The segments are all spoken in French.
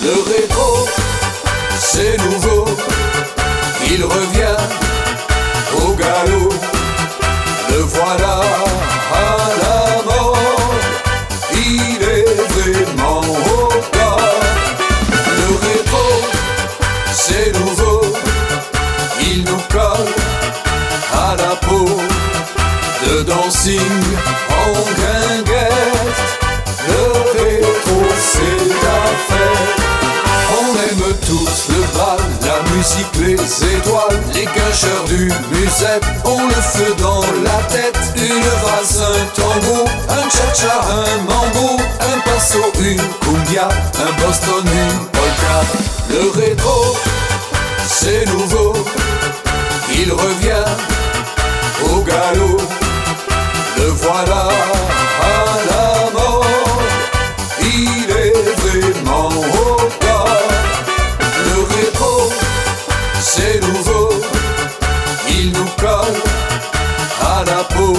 Le rétro, c'est nouveau, il revient au galop. Le voilà à la mode, il est vraiment au top. Le rétro, c'est nouveau, il nous colle à la peau. De dancing en guinguette, le rétro c'est la fête. On aime tous le bal, la musique, les étoiles, les guincheurs du musette ont le feu dans la tête. Une valse, un tango, un cha-cha, un mambo, un passo, une cumbia, un boston, une polka. Le rétro, c'est nouveau, il revient au galop. Le voilà à la mode, il est vraiment au top. Le rétro, c'est nouveau, il nous colle à la peau.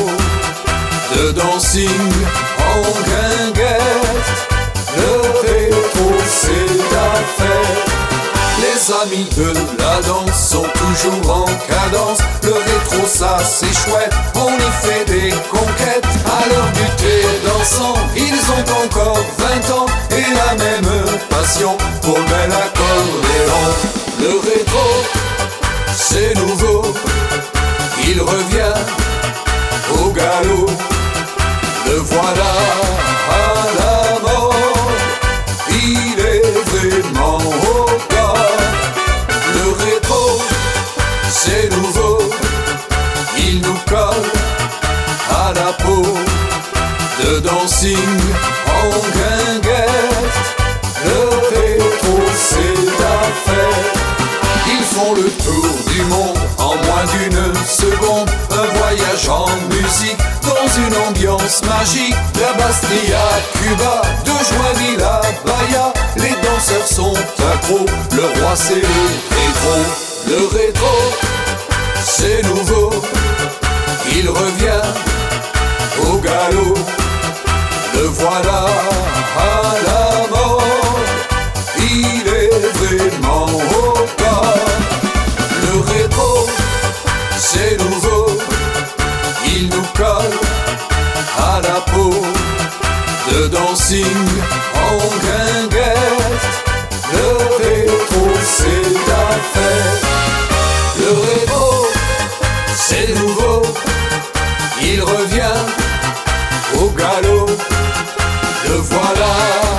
De dancing en guinguette, le rétro c'est la fête. Les amis de la danse sont toujours en cadence. Le rétro ça c'est chouette, on y fait des conquêtes. À l'heure du thé dansant, ils ont encore 20 ans et la même passion pour le bel accordéon. Le rétro, c'est nouveau, il revient au galop. Le voilà à la mode, il est vraiment au top. Le rétro, c'est nouveau, il nous colle à la peau. De dancing en guinguette, le rétro c'est la fête. Ils font le tour du monde en moins d'une seconde. Un voyage en musique dans une ambiance magique. La Bastille à Cuba, de Joinville à Bahia, les danseurs sont accros, le roi c'est le rétro. Le rétro, c'est nouveau, il revient au galop. Le voilà à la mode, il est vraiment au top. Le rétro, c'est nouveau, il nous colle à la peau. De dancing en guinguette, le rétro c'est la fête. Le rétro, c'est nouveau, il revient au galop. Le voilà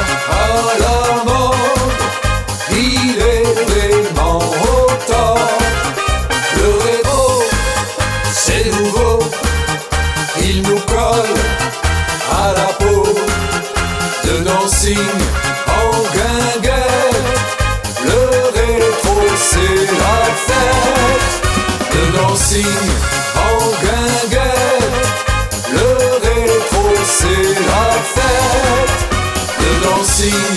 à la mode, il est vraiment au top. Le rétro, c'est nouveau, il nous colle à la peau. De dancing en guinguette, le rétro c'est la fête. De dancing en guinguette, le rétro c'est la fête. De dancing